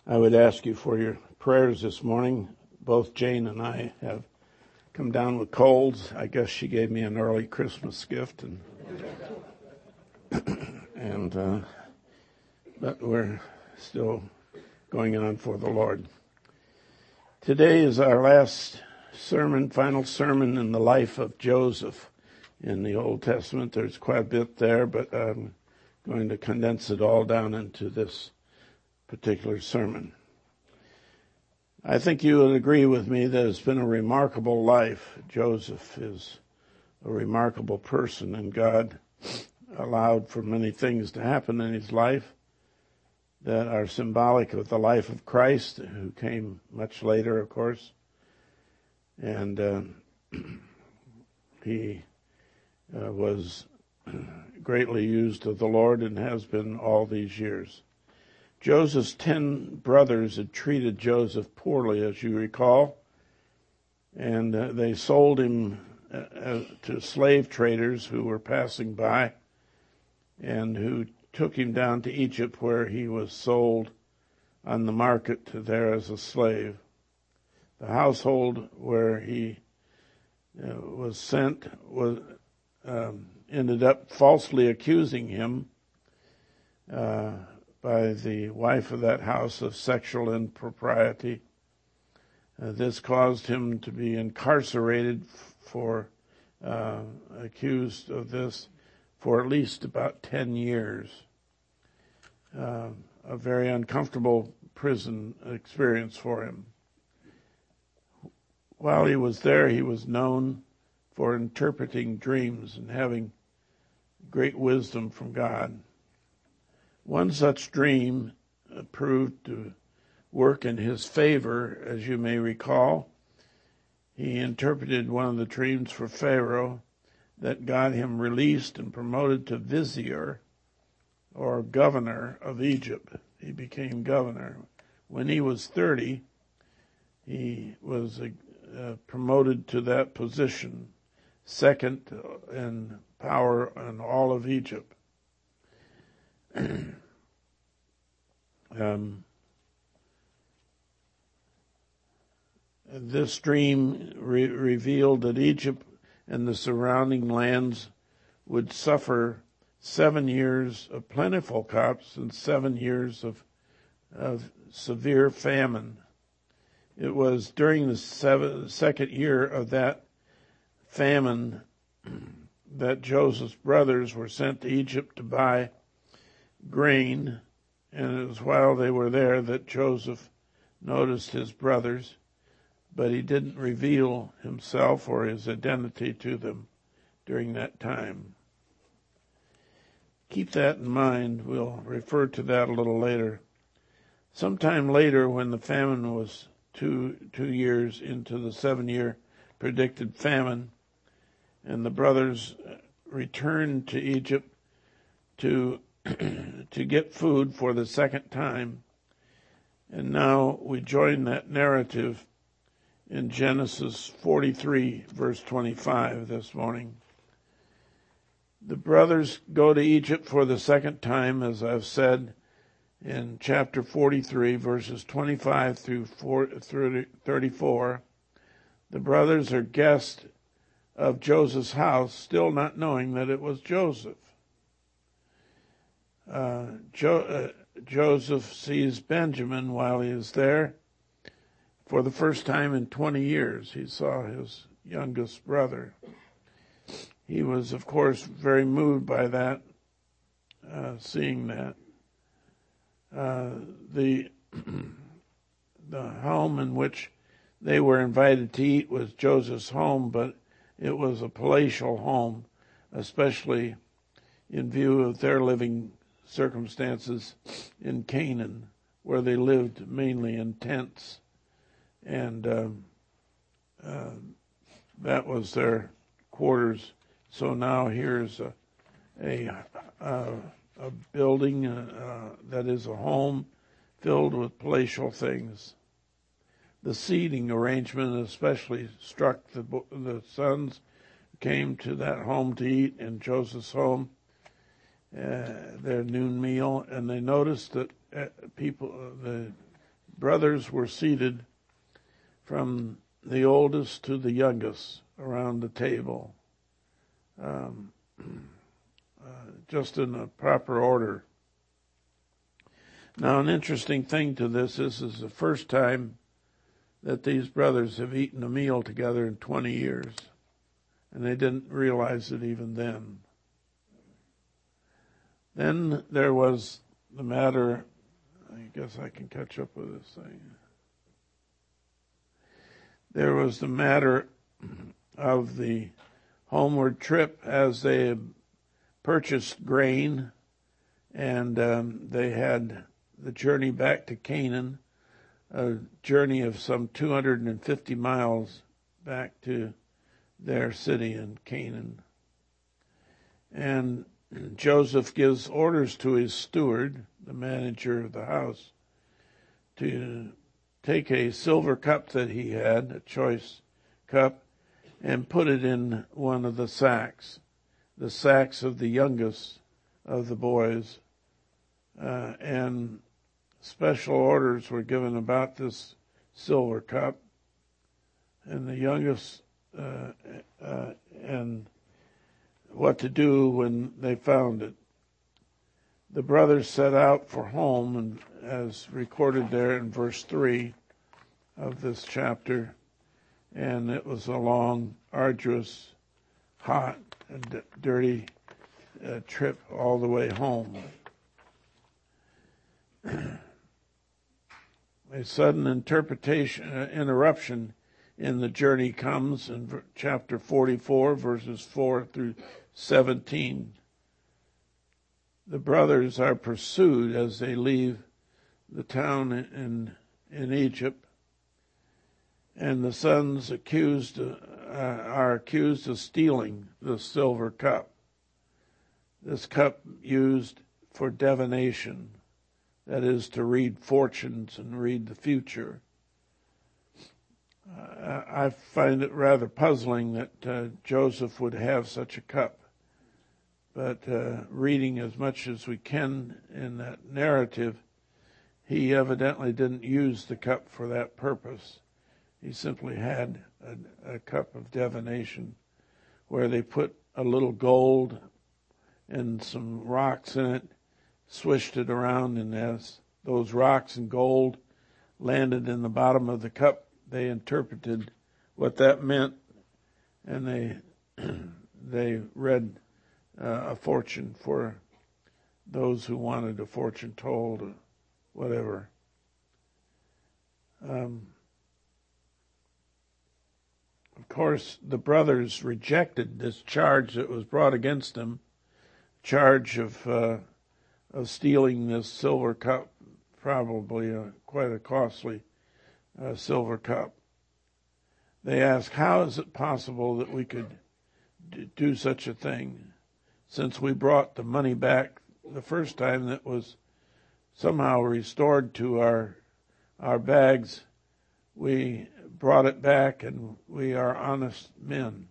I would ask you for your prayers this morning. Both Jane and I have come down with colds. I guess she gave me an early Christmas gift, but we're still going on for the Lord. Today is our last sermon, final sermon in the life of Joseph in the Old Testament. There's quite a bit there, but I'm going to condense it all down into this particular sermon. I think you would agree with me that it's been a remarkable life. Joseph is a remarkable person, and God allowed for many things to happen in his life that are symbolic of the life of Christ, who came much later, of course. And he was greatly used of the Lord and has been all these years. Joseph's 10 brothers had treated Joseph poorly, as you recall, and they sold him to slave traders who were passing by and who took him down to Egypt, where he was sold on the market there as a slave. The household where he was sent ended up falsely accusing him by the wife of that house of sexual impropriety. This caused him to be incarcerated accused of this for at least about 10 years. A very uncomfortable prison experience for him. While he was there, he was known for interpreting dreams and having great wisdom from God. One such dream proved to work in his favor, as you may recall. He interpreted one of the dreams for Pharaoh that got him released and promoted to vizier, or governor of Egypt. He became governor. When he was 30, he was promoted to that position, second in power in all of Egypt. This dream revealed that Egypt and the surrounding lands would suffer 7 years of plentiful crops and 7 years of severe famine. It was during the second year of that famine that Joseph's brothers were sent to Egypt to buy grain, and it was while they were there that Joseph noticed his brothers, but he didn't reveal himself or his identity to them during that time. Keep that in mind. We'll refer to that a little later. Sometime later, when the famine was two years into the 7-year predicted famine, and the brothers returned to Egypt to get food for the second time. And now we join that narrative in Genesis 43, verse 25 this morning. The brothers go to Egypt for the second time, as I've said, in chapter 43, verses 25 through 34. The brothers are guests of Joseph's house, still not knowing that it was Joseph. Joseph sees Benjamin while he is there. For the first time in 20 years, he saw his youngest brother. He was, of course, very moved by that, seeing that. The home in which they were invited to eat was Joseph's home, but it was a palatial home, especially in view of their living circumstances in Canaan, where they lived mainly in tents. And that was their quarters. So now here's a building that is a home filled with palatial things. The seating arrangement especially struck the sons who came to that home to eat in Joseph's home, their noon meal, and they noticed that the brothers were seated from the oldest to the youngest around the table, just in a proper order. Now, an interesting thing to this is the first time that these brothers have eaten a meal together in 20 years, and they didn't realize it even then. Then there was the matter, I guess I can catch up with this thing. There was the matter of the homeward trip as they had purchased grain, and they had the journey back to Canaan, a journey of some 250 miles back to their city in Canaan. And Joseph gives orders to his steward, the manager of the house, to take a silver cup that he had, a choice cup, and put it in one of the sacks of the youngest of the boys. And special orders were given about this silver cup, and the youngest, and what to do when they found it. The brothers set out for home, and as recorded there in verse 3 of this chapter, and it was a long, arduous, hot, and dirty trip all the way home. A sudden interruption in the journey comes in chapter 44, verses 4 through 17. The brothers are pursued as they leave the town in Egypt, and the sons are accused of stealing the silver cup. This cup used for divination, that is, to read fortunes and read the future. I find it rather puzzling that Joseph would have such a cup. But reading as much as we can in that narrative, he evidently didn't use the cup for that purpose. He simply had a cup of divination where they put a little gold and some rocks in it, swished it around, and as those rocks and gold landed in the bottom of the cup, they interpreted what that meant, and they read a fortune for those who wanted a fortune told, or whatever. Of course, the brothers rejected this charge that was brought against them, charge of stealing this silver cup, probably quite a costly silver cup. They asked, how is it possible that we could do such a thing, since we brought the money back the first time that was somehow restored to our bags? We brought it back, and we are honest men.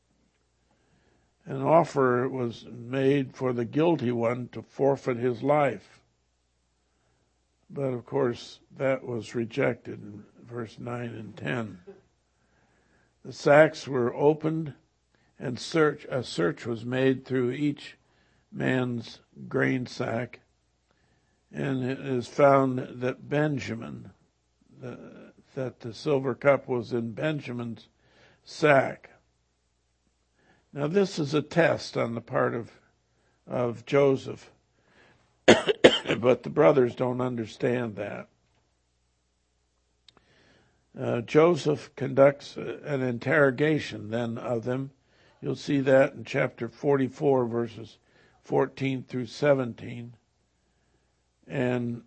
An offer was made for the guilty one to forfeit his life. But of course, that was rejected in verse 9 and 10. The sacks were opened, and a search was made through each man's grain sack, and it is found that that the silver cup was in Benjamin's sack. Now this is a test on the part of Joseph, but the brothers don't understand that. Joseph conducts an interrogation then of them. You'll see that in chapter 44, verses 14 through 17. And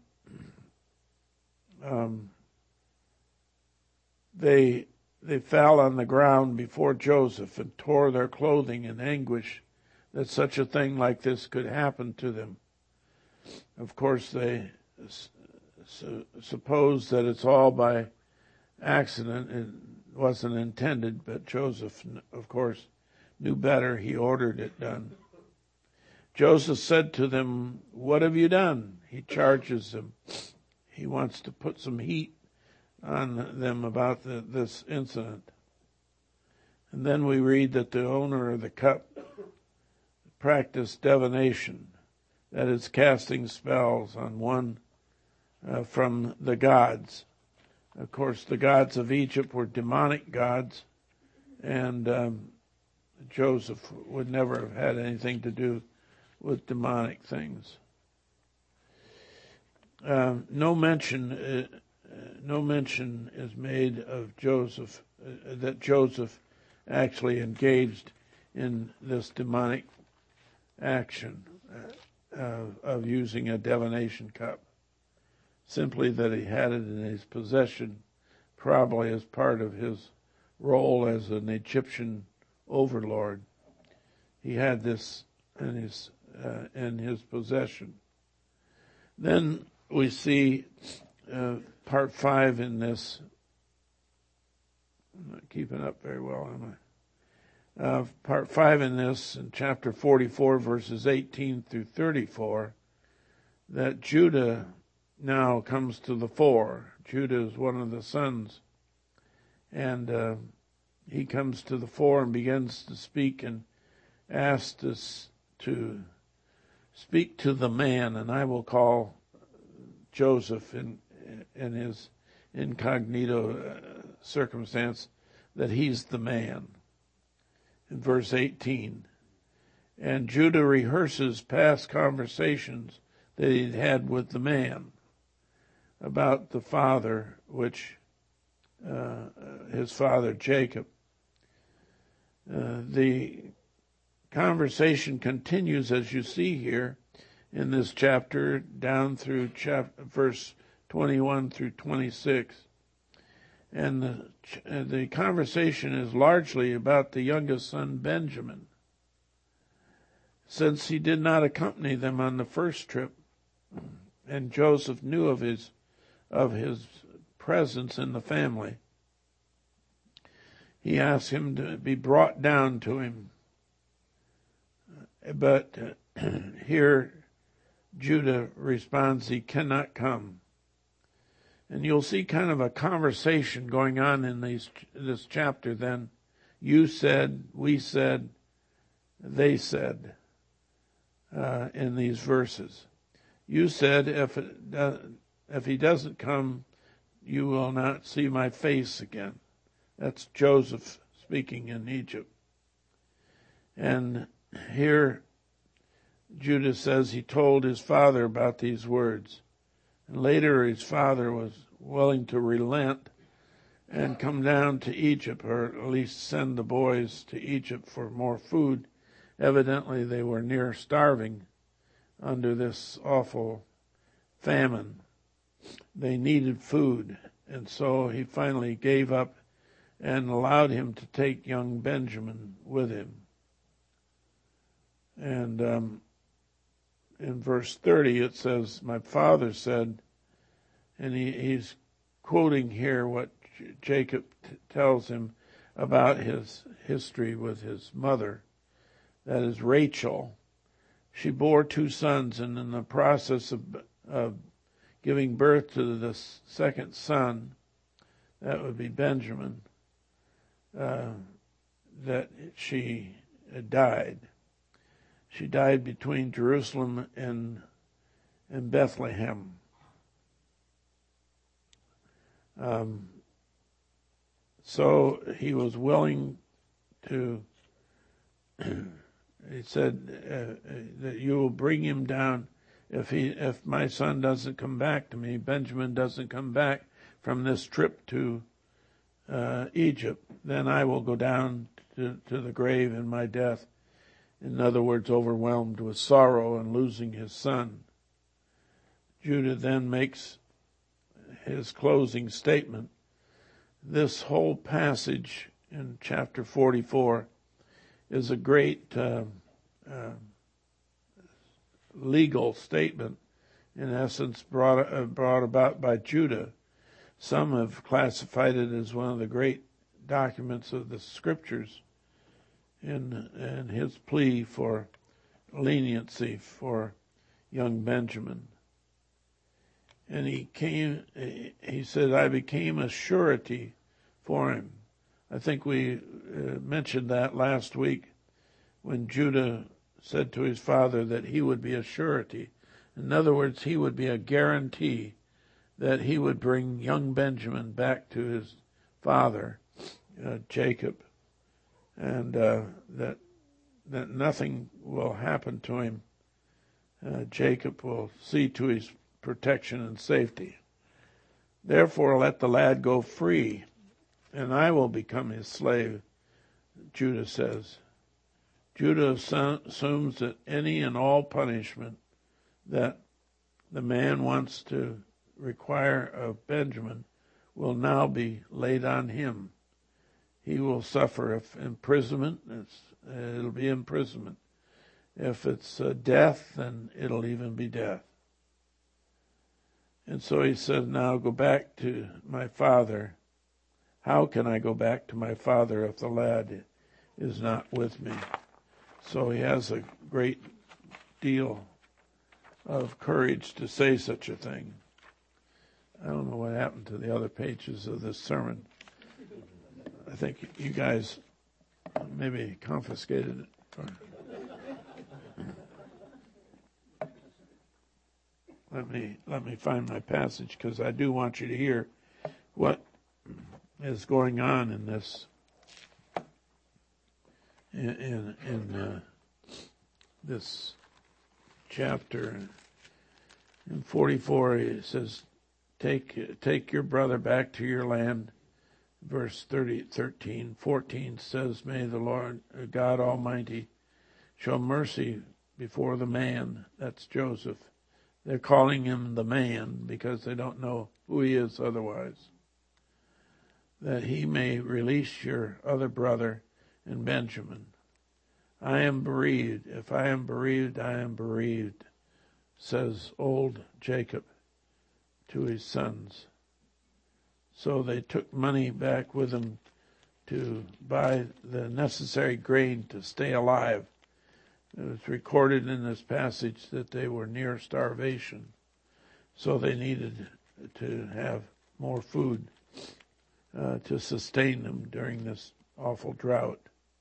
they fell on the ground before Joseph and tore their clothing in anguish that such a thing like this could happen to them. Of course, they suppose that it's all by accident. It wasn't intended, but Joseph, of course, knew better. He ordered it done. Joseph said to them, "What have you done?" He charges them. he wants to put some heat on them about this incident. And then we read that the owner of the cup practiced divination, that is, casting spells on one from the gods. Of course, the gods of Egypt were demonic gods, and Joseph would never have had anything to do with demonic things. No mention is made of Joseph, that Joseph actually engaged in this demonic action of using a divination cup. Simply that he had it in his possession, probably as part of his role as an Egyptian overlord. He had this in his possession. Then we see part 5 in this. I'm not keeping up very well, am I? Part 5 in this, in chapter 44, verses 18 through 34, that Judah now comes to the fore. Judah is one of the sons, and he comes to the fore and begins to speak and asks us to speak to the man, and I will call Joseph in his incognito circumstance that he's the man. In verse 18, and Judah rehearses past conversations that he'd had with the man about the father, which his father Jacob. The conversation continues, as you see here in this chapter, down through verse 21 through 26. And the conversation is largely about the youngest son, Benjamin. Since he did not accompany them on the first trip, and Joseph knew of his presence in the family, he asked him to be brought down to him. But here Judah responds he cannot come. And you'll see kind of a conversation going on in this chapter then. You said, we said, they said, in these verses. You said, if he doesn't come, you will not see my face again. That's Joseph speaking in Egypt. And here Judah says he told his father about these words. And later his father was willing to relent and come down to Egypt, or at least send the boys to Egypt for more food. Evidently they were near starving under this awful famine. They needed food, and so he finally gave up and allowed him to take young Benjamin with him. And in verse 30 it says, my father said, and he's quoting here what Jacob tells him about his history with his mother, that is Rachel. She bore 2 sons, and in the process of giving birth to the second son, that would be Benjamin, that she died. She died between Jerusalem and Bethlehem. So he was willing to, he said that you will bring him down if my son doesn't come back to me, Benjamin doesn't come back from this trip to Egypt, then I will go down to the grave in my death. In other words, overwhelmed with sorrow and losing his son. Judah then makes his closing statement. This whole passage in chapter 44 is a great legal statement, in essence brought about by Judah. Some have classified it as one of the great documents of the scriptures in his plea for leniency for young Benjamin. And he said, I became a surety for him. I think we mentioned that last week when Judah said to his father that he would be a surety. In other words, he would be a guarantee that he would bring young Benjamin back to his father, Jacob, and that nothing will happen to him. Jacob will see to his protection and safety. Therefore, let the lad go free, and I will become his slave, Judah says. Judah assumes that any and all punishment that the man wants to require of Benjamin will now be laid on him. He will suffer if imprisonment, it'll be imprisonment. If it's death, then it'll even be death. And so he said, now go back to my father. How can I go back to my father if the lad is not with me? So he has a great deal of courage to say such a thing. I don't know what happened to the other pages of this sermon. I think you guys maybe confiscated it. Let me find my passage, because I do want you to hear what is going on in this in this chapter. In 44, it says, "Take your brother back to your land." Verse 14 says, "May the Lord God Almighty show mercy before the man." That's Joseph. They're calling him the man because they don't know who he is otherwise. "That he may release your other brother and Benjamin. I am bereaved. If I am bereaved, I am bereaved," says old Jacob to his sons. So they took money back with them to buy the necessary grain to stay alive. It was recorded in this passage that they were near starvation, so they needed to have more food to sustain them during this awful drought.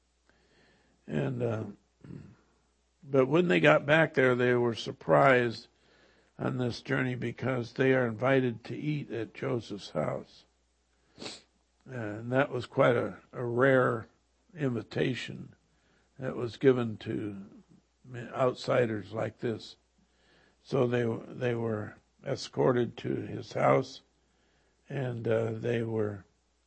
And but when they got back there, they were surprised on this journey because they are invited to eat at Joseph's house. And that was quite a rare invitation that was given to outsiders like this. So they were escorted to his house, and they were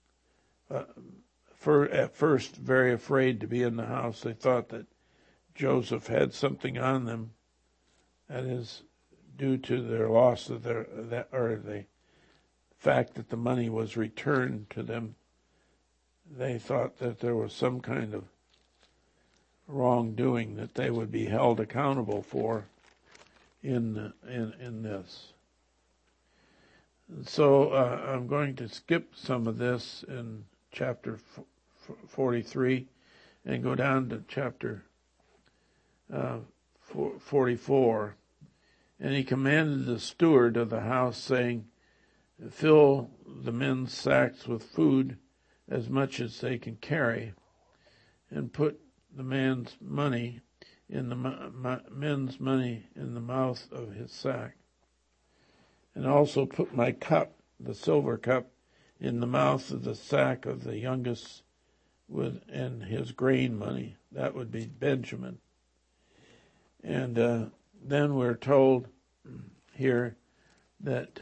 at first very afraid to be in the house. They thought that Joseph had something on them, that is due to their loss of the fact that the money was returned to them. They thought that there was some kind of wrongdoing that they would be held accountable for in this. So I'm going to skip some of this in chapter 43 and go down to chapter 44. "And he commanded the steward of the house, saying, Fill the men's sacks with food, as much as they can carry, and put the man's money in the men's money in the mouth of his sack. And also put my cup, the silver cup, in the mouth of the sack of the youngest and his grain money." That would be Benjamin. And then we're told here that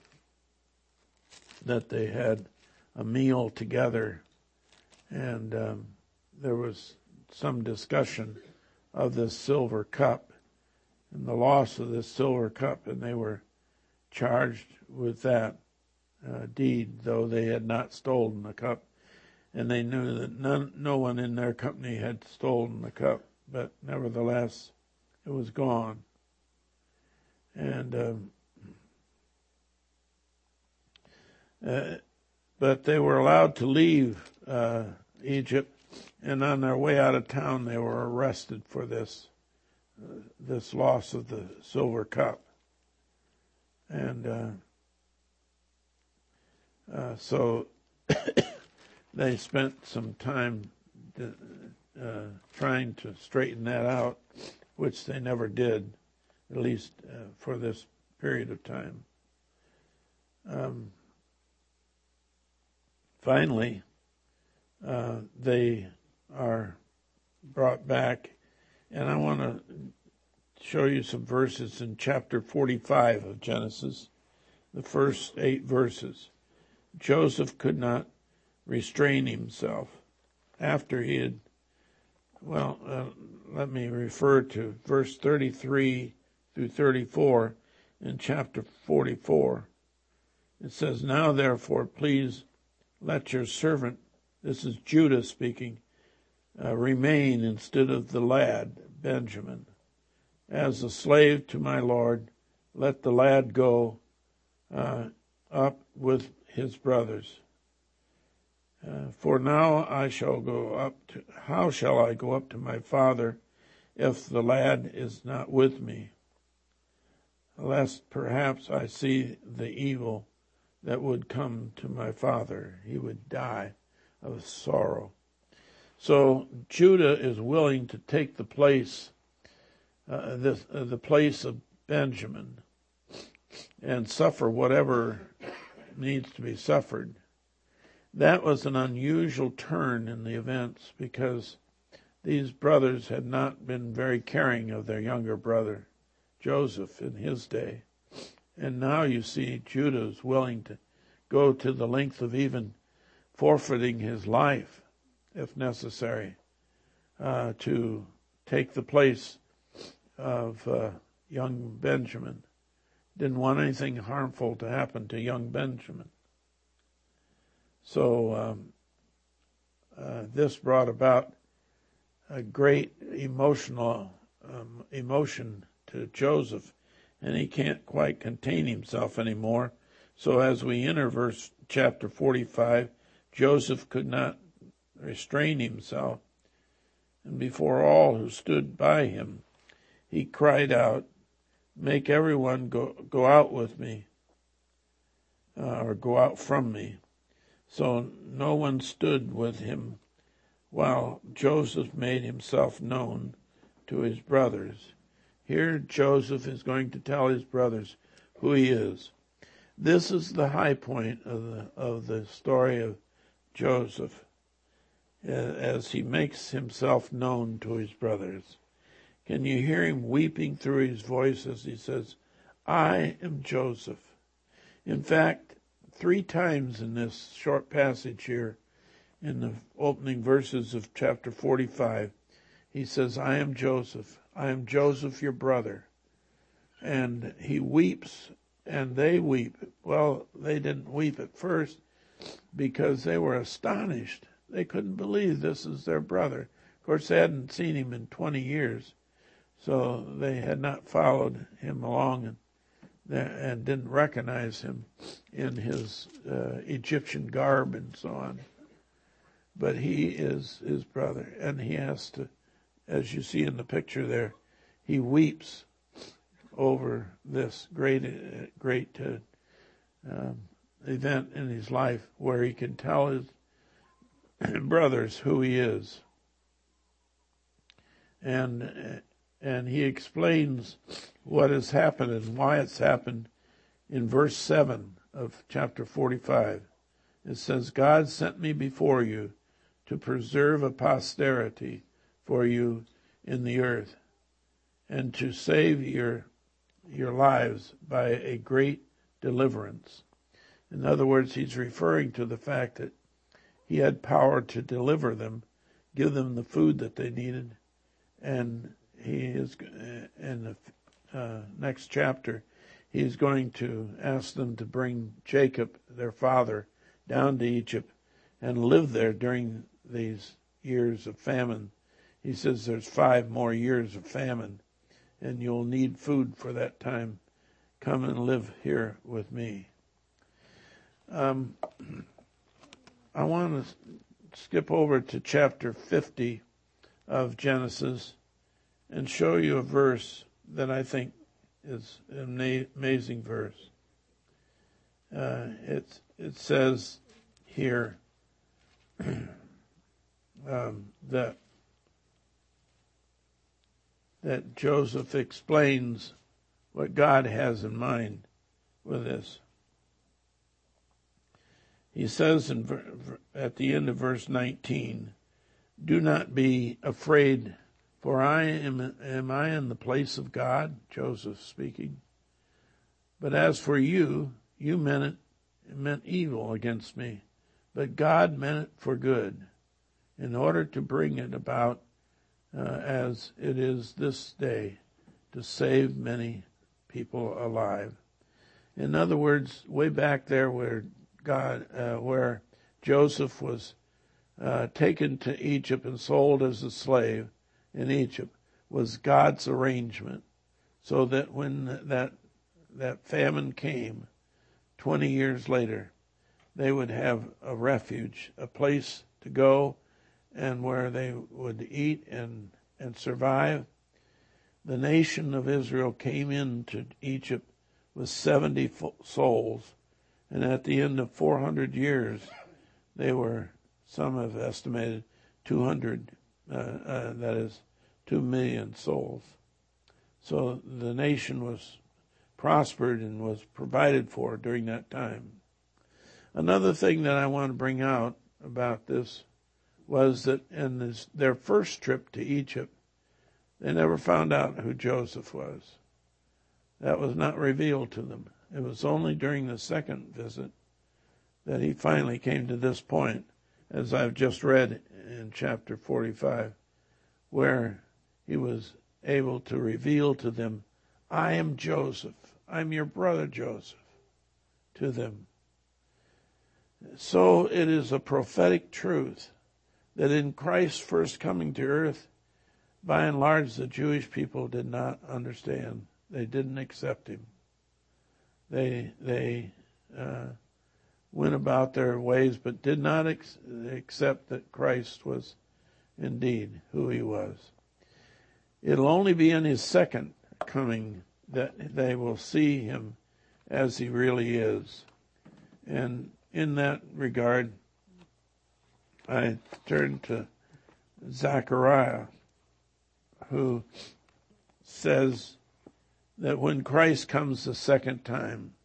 they had a meal together, and there was some discussion of this silver cup and the loss of this silver cup, and they were charged with that deed, though they had not stolen the cup, and they knew that no one in their company had stolen the cup, but nevertheless it was gone. And but they were allowed to leave Egypt, and on their way out of town they were arrested for this loss of the silver cup. And so they spent some time trying to straighten that out, which they never did, at least for this period of time. Finally, they are brought back, and I want to show you some verses in chapter 45 of Genesis, the first 8 verses. Joseph could not restrain himself after he had, let me refer to verse 33 through 34 in chapter 44. It says, "Now therefore, please let your servant," this is Judah speaking, "remain instead of the lad, Benjamin. As a slave to my Lord, let the lad go up with his brothers. For now I shall go up to, how shall I go up to my father if the lad is not with me? Lest perhaps I see the evil that would come to my father. He would die of sorrow." So Judah is willing to take the place, the place of Benjamin, and suffer whatever needs to be suffered. That was an unusual turn in the events, because these brothers had not been very caring of their younger brother, Joseph, in his day. And now you see Judah is willing to go to the length of even forfeiting his life, if necessary, to take the place of young Benjamin. Didn't want anything harmful to happen to young Benjamin. So this brought about a great emotion to Joseph, and he can't quite contain himself anymore. So as we enter chapter 45, Joseph could not restrain himself, and before all who stood by him, he cried out, "Make everyone go out with me, or go out from me." So no one stood with him while Joseph made himself known to his brothers. Here Joseph is going to tell his brothers who he is. This is the high point of the story of Joseph, as he makes himself known to his brothers. Can you hear him weeping through his voice as he says, "I am Joseph"? In fact, 3 times in this short passage here, in the opening verses of chapter 45, he says, "I am Joseph. I am Joseph, your brother." And he weeps, and they weep. Well, they didn't weep at first because they were astonished. They couldn't believe this is their brother. Of course, they hadn't seen him in 20 years, so they had not followed him along and didn't recognize him in his Egyptian garb and so on. But he is his brother, and he has to, as you see in the picture there, he weeps over this great event in his life where he can tell his brothers who he is. And he explains what has happened and why it's happened in verse 7 of chapter 45. It says, "God sent me before you to preserve a posterity for you in the earth, and to save your lives by a great deliverance." In other words, he's referring to the fact that he had power to deliver them, give them the food that they needed, and he is, in the next chapter, he's going to ask them to bring Jacob, their father, down to Egypt and live there during these years of famine. He says there's 5 more years of famine, and you'll need food for that time. Come and live here with me. I want to skip over to chapter 50 of Genesis and show you a verse that I think is an amazing verse. it says here that Joseph explains what God has in mind with this. He says at the end of verse 19, "Do not be afraid, for am I in the place of God?" Joseph speaking. "But as for you, you meant evil against me, but God meant it for good, in order to bring it about as it is this day, to save many people alive." In other words, way back there where Joseph was taken to Egypt and sold as a slave in Egypt, was God's arrangement, so that when that famine came 20 years later, they would have a refuge, a place to go, and where they would eat and survive. The nation of Israel came into Egypt with 70 souls, and at the end of 400 years, they were, some have estimated, 200, that is, 2 million souls. So the nation was prospered and was provided for during that time. Another thing that I want to bring out about this was that in their first trip to Egypt, they never found out who Joseph was. That was not revealed to them. It was only during the second visit that he finally came to this point, as I've just read in chapter 45, where he was able to reveal to them, "I am Joseph. I'm your brother Joseph," to them. So it is a prophetic truth that in Christ's first coming to earth, by and large, the Jewish people did not understand. They didn't accept him. They went about their ways, but did not accept that Christ was indeed who he was. It'll only be in his second coming that they will see him as he really is. And in that regard, I turn to Zechariah, who says that when Christ comes the second time,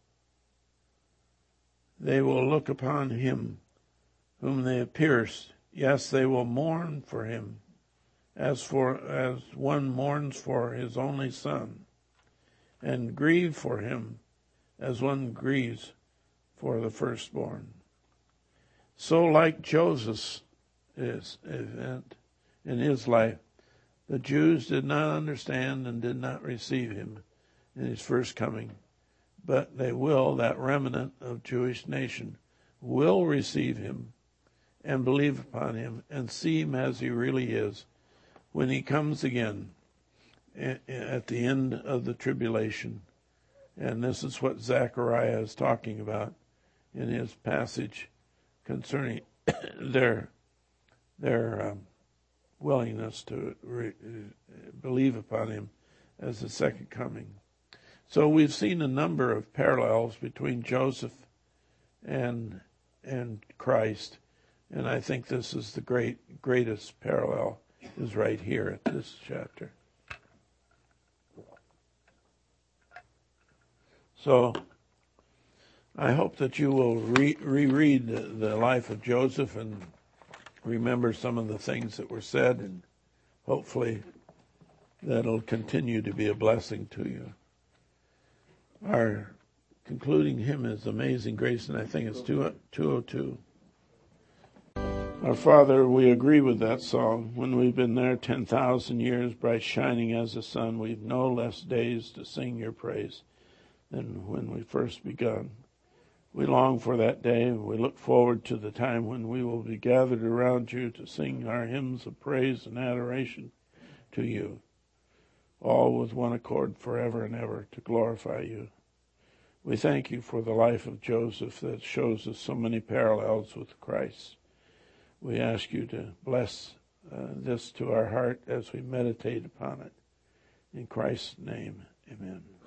they will look upon him whom they have pierced. Yes, they will mourn for him as one mourns for his only son, and grieve for him as one grieves for the firstborn. So like Joseph's event in his life, the Jews did not understand and did not receive him in his first coming, but they will, that remnant of Jewish nation, will receive him and believe upon him and see him as he really is when he comes again at the end of the tribulation. And this is what Zechariah is talking about in his passage concerning their willingness to believe upon him as the second coming. So we've seen a number of parallels between Joseph and Christ, and I think this is the greatest parallel is right here at this chapter. So I hope that you will reread the life of Joseph and remember some of the things that were said, and hopefully that'll continue to be a blessing to you. Our concluding hymn is Amazing Grace, and I think it's 202. Our Father, we agree with that song. When we've been there 10,000 years, bright shining as the sun, we've no less days to sing your praise than when we first begun. We long for that day, and we look forward to the time when we will be gathered around you to sing our hymns of praise and adoration to you, all with one accord forever and ever to glorify you. We thank you for the life of Joseph that shows us so many parallels with Christ. We ask you to bless this to our heart as we meditate upon it. In Christ's name, amen.